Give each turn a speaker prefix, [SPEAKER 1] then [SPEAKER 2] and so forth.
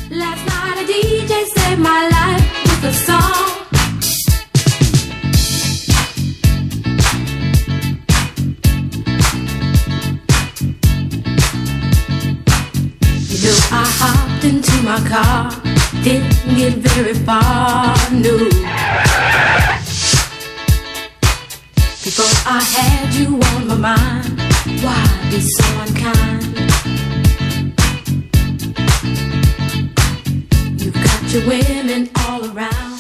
[SPEAKER 1] Last night a DJ saved my life with a song. You know I hopped into my car, didn't get very far, no. Before I had you on my mind, why be so unkind? You've got your women all around.